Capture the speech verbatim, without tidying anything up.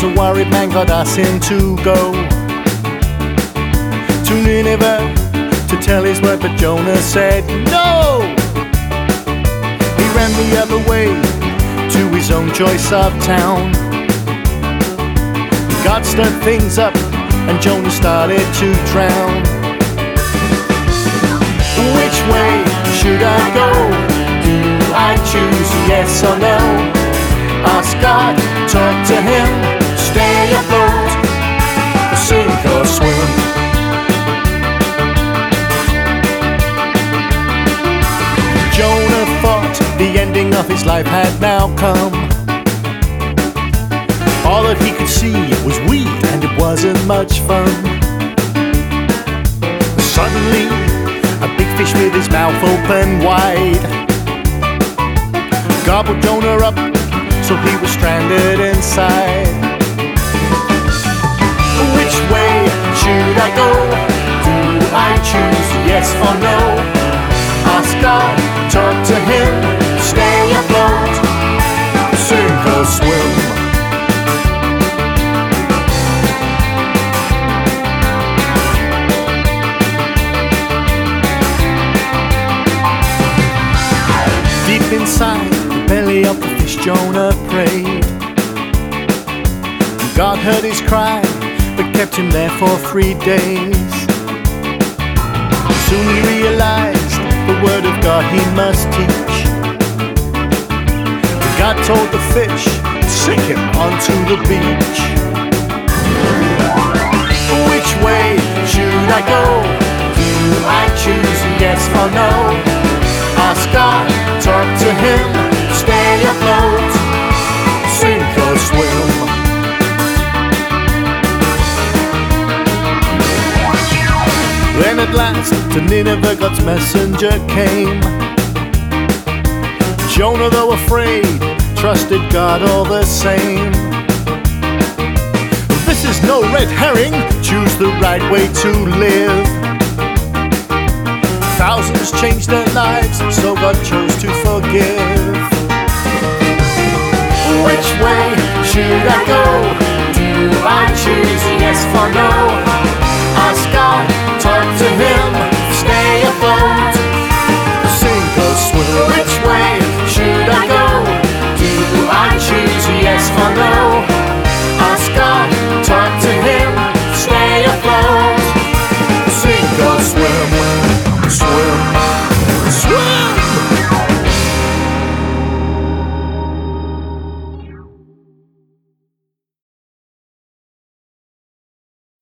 a worried man, God asked him to go to Nineveh to tell his word, but Jonah said no. He ran the other way to his own choice of town. God stirred things up and Jonah started to drown. Which way should I go? Do I choose yes or no? Ask God, talk to him, stay afloat, sink or swim. Jonah thought the ending of his life had now come. All that he could see was weed and it wasn't much fun. Suddenly, a big fish with his mouth open wide gobbled Jonah up, so he was stranded inside. Which way should I go? Do I choose yes or no? Ask God, talk to him, stay afloat, sink or swim. Deep inside the belly of the fish, Jonah prayed. God heard his cry, but kept him there for three days. Soon he realized the word of God he must teach. God told the fish to sink him onto the beach. Which way should I go? Do I choose yes or no? Ask God, talk to him, stay afloat, sink or swim. Then at last to Nineveh God's messenger came. Jonah, though afraid, trusted God all the same. This is no red herring, choose the right way to live. Thousands changed their lives, so God chose to forgive. Which way should I go? Do I choose yes or no? Ask God, talk to him, stay afloat, sink or swim. Which way should I go? Do I choose yes or no? Ask God, talk to him, stay afloat, sink or swim.